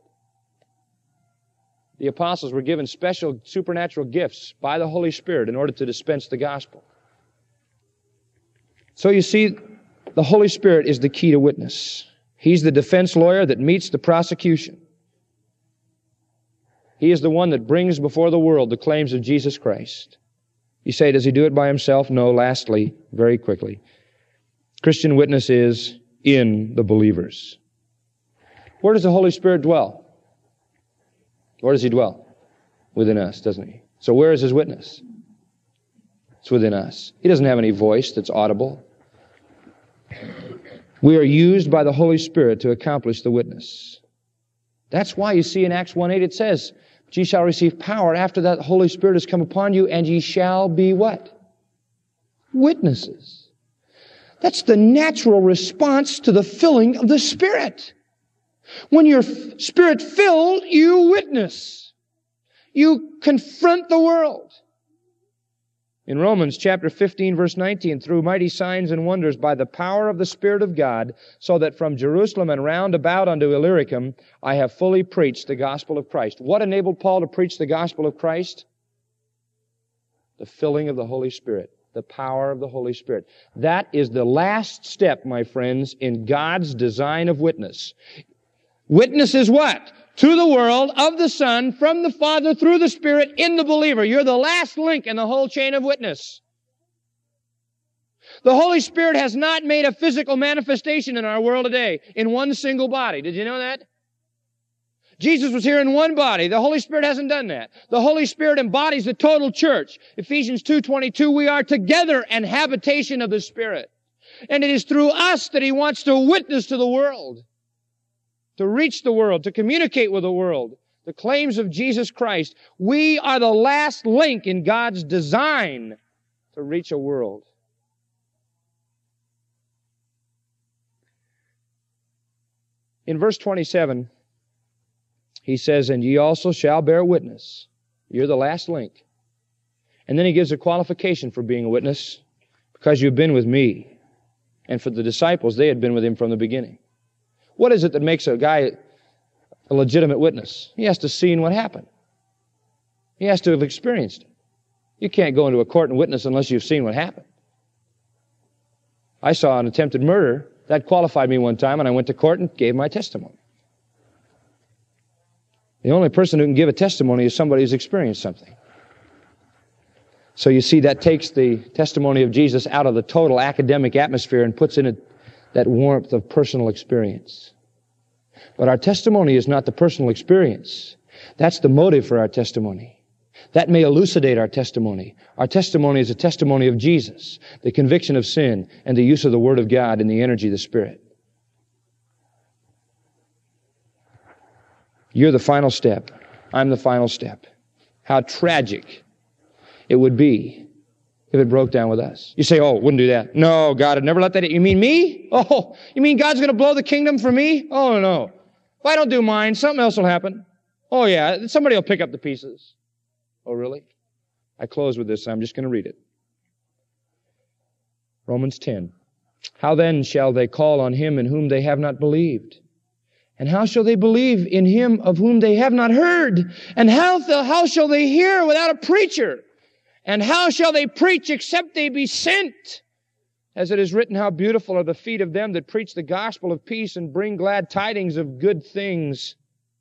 The apostles were given special supernatural gifts by the Holy Spirit in order to dispense the gospel. So you see, the Holy Spirit is the key to witness. He's the defense lawyer that meets the prosecution. He is the one that brings before the world the claims of Jesus Christ. You say, does He do it by Himself? No. Lastly, very quickly, Christian witness is in the believers. Where does the Holy Spirit dwell? Where does He dwell? Within us, doesn't He? So where is His witness? It's within us. He doesn't have any voice that's audible. We are used by the Holy Spirit to accomplish the witness. That's why you see in Acts 1:8 it says, "Ye shall receive power after that the Holy Spirit has come upon you, and ye shall be" what? Witnesses. That's the natural response to the filling of the Spirit. When you're Spirit-filled, you witness. You confront the world. In Romans chapter 15, verse 19, "Through mighty signs and wonders by the power of the Spirit of God, so that from Jerusalem and round about unto Illyricum I have fully preached the gospel of Christ." What enabled Paul to preach the gospel of Christ? The filling of the Holy Spirit. The power of the Holy Spirit. That is the last step, my friends, in God's design of witness. Witness is what? To the world, of the Son, from the Father, through the Spirit, in the believer. You're the last link in the whole chain of witness. The Holy Spirit has not made a physical manifestation in our world today in one single body. Did you know that? Jesus was here in one body. The Holy Spirit hasn't done that. The Holy Spirit embodies the total church. Ephesians 2:22, we are together an habitation of the Spirit. And it is through us that He wants to witness to the world, to reach the world, to communicate with the world, the claims of Jesus Christ. We are the last link in God's design to reach a world. In verse 27, He says, "And ye also shall bear witness." You're the last link. And then He gives a qualification for being a witness, "because you've been with me." And for the disciples, they had been with Him from the beginning. What is it that makes a guy a legitimate witness? He has to see what happened. He has to have experienced it. You can't go into a court and witness unless you've seen what happened. I saw an attempted murder. That qualified me one time, and I went to court and gave my testimony. The only person who can give a testimony is somebody who's experienced something. So you see, that takes the testimony of Jesus out of the total academic atmosphere and puts in it that warmth of personal experience. But our testimony is not the personal experience. That's the motive for our testimony. That may elucidate our testimony. Our testimony is a testimony of Jesus, the conviction of sin, and the use of the Word of God and the energy of the Spirit. You're the final step. I'm the final step. How tragic it would be if it broke down with us. You say, "Oh, wouldn't do that." No, God would never let that. You mean me? Oh, you mean God's going to blow the kingdom for me? Oh, no. If I don't do mine, something else will happen. Oh, yeah, somebody will pick up the pieces. Oh, really? I close with this. I'm just going to read it. Romans 10. "How then shall they call on Him in whom they have not believed? And how shall they believe in Him of whom they have not heard? And how shall they hear without a preacher? And how shall they preach except they be sent? As it is written, how beautiful are the feet of them that preach the gospel of peace and bring glad tidings of good things.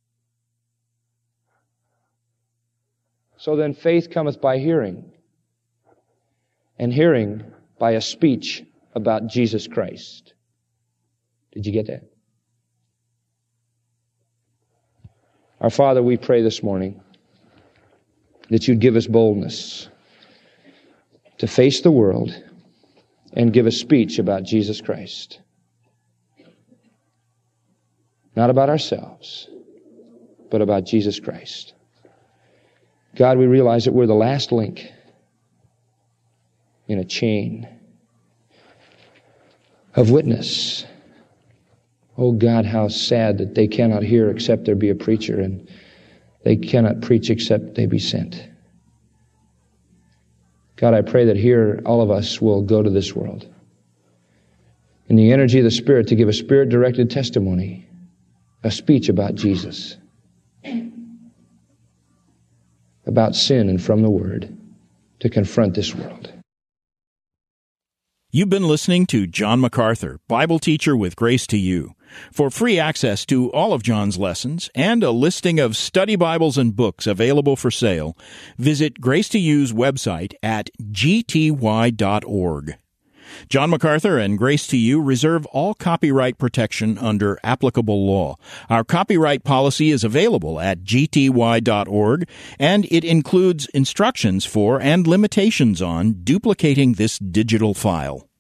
So then faith cometh by hearing, and hearing by a speech about Jesus Christ." Did you get that? Our Father, we pray this morning that You'd give us boldness to face the world and give a speech about Jesus Christ. Not about ourselves, but about Jesus Christ. God, we realize that we're the last link in a chain of witness. Oh God, how sad that they cannot hear except there be a preacher, and they cannot preach except they be sent. God, I pray that here all of us will go to this world in the energy of the Spirit to give a Spirit-directed testimony, a speech about Jesus, about sin and from the Word, to confront this world. You've been listening to John MacArthur, Bible teacher with Grace to You. For free access to all of John's lessons and a listing of study Bibles and books available for sale, visit Grace to You's website at gty.org. John MacArthur and Grace to You reserve all copyright protection under applicable law. Our copyright policy is available at gty.org, and it includes instructions for and limitations on duplicating this digital file.